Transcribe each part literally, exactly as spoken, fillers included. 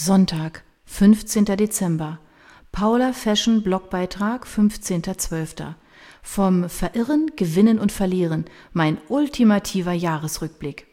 Sonntag, fünfzehnter Dezember. Paula Fashion Blogbeitrag, fünfzehnter zwölfter. Vom Verirren, Gewinnen und Verlieren, mein ultimativer Jahresrückblick.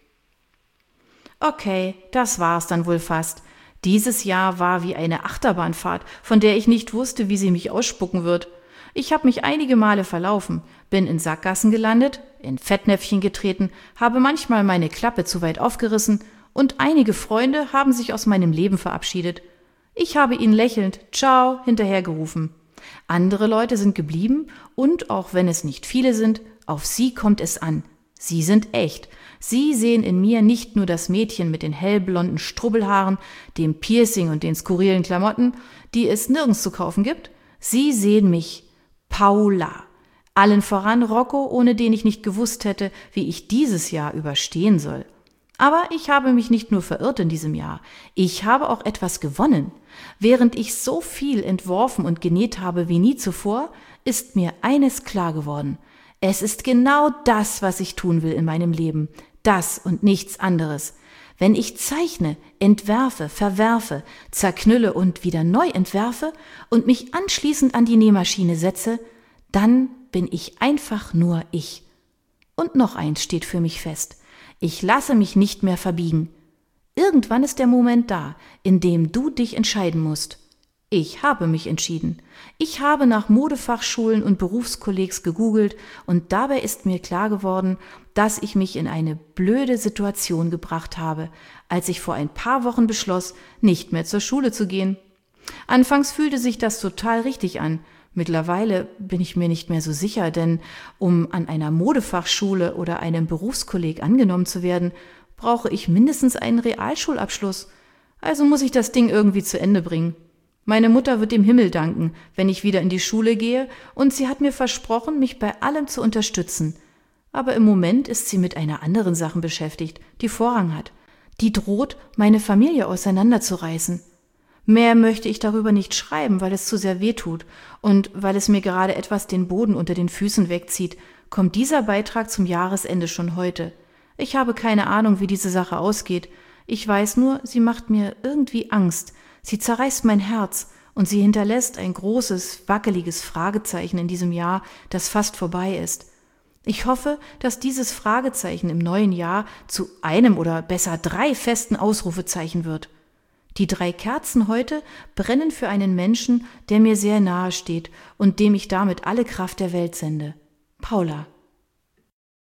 Okay, das war's dann wohl fast. Dieses Jahr war wie eine Achterbahnfahrt, von der ich nicht wusste, wie sie mich ausspucken wird. Ich habe mich einige Male verlaufen, bin in Sackgassen gelandet, in Fettnäpfchen getreten, habe manchmal meine Klappe zu weit aufgerissen und einige Freunde haben sich aus meinem Leben verabschiedet. Ich habe ihnen lächelnd Ciao hinterhergerufen. Andere Leute sind geblieben und, auch wenn es nicht viele sind, auf sie kommt es an. Sie sind echt. Sie sehen in mir nicht nur das Mädchen mit den hellblonden Strubbelhaaren, dem Piercing und den skurrilen Klamotten, die es nirgends zu kaufen gibt. Sie sehen mich, Paula. Allen voran Rocco, ohne den ich nicht gewusst hätte, wie ich dieses Jahr überstehen soll. Aber ich habe mich nicht nur verirrt in diesem Jahr, ich habe auch etwas gewonnen. Während ich so viel entworfen und genäht habe wie nie zuvor, ist mir eines klar geworden. Es ist genau das, was ich tun will in meinem Leben. Das und nichts anderes. Wenn ich zeichne, entwerfe, verwerfe, zerknülle und wieder neu entwerfe und mich anschließend an die Nähmaschine setze, dann bin ich einfach nur ich. Und noch eins steht für mich fest. Ich lasse mich nicht mehr verbiegen. Irgendwann ist der Moment da, in dem du dich entscheiden musst. Ich habe mich entschieden. Ich habe nach Modefachschulen und Berufskollegs gegoogelt und dabei ist mir klar geworden, dass ich mich in eine blöde Situation gebracht habe, als ich vor ein paar Wochen beschloss, nicht mehr zur Schule zu gehen. Anfangs fühlte sich das total richtig an. Mittlerweile bin ich mir nicht mehr so sicher, denn um an einer Modefachschule oder einem Berufskolleg angenommen zu werden, brauche ich mindestens einen Realschulabschluss. Also muss ich das Ding irgendwie zu Ende bringen. Meine Mutter wird dem Himmel danken, wenn ich wieder in die Schule gehe, und sie hat mir versprochen, mich bei allem zu unterstützen. Aber im Moment ist sie mit einer anderen Sache beschäftigt, die Vorrang hat. Die droht, meine Familie auseinanderzureißen. Mehr möchte ich darüber nicht schreiben, weil es zu sehr wehtut und weil es mir gerade etwas den Boden unter den Füßen wegzieht, kommt dieser Beitrag zum Jahresende schon heute. Ich habe keine Ahnung, wie diese Sache ausgeht. Ich weiß nur, sie macht mir irgendwie Angst. Sie zerreißt mein Herz und sie hinterlässt ein großes, wackeliges Fragezeichen in diesem Jahr, das fast vorbei ist. Ich hoffe, dass dieses Fragezeichen im neuen Jahr zu einem oder besser drei festen Ausrufezeichen wird. Die drei Kerzen heute brennen für einen Menschen, der mir sehr nahe steht und dem ich damit alle Kraft der Welt sende. Paula.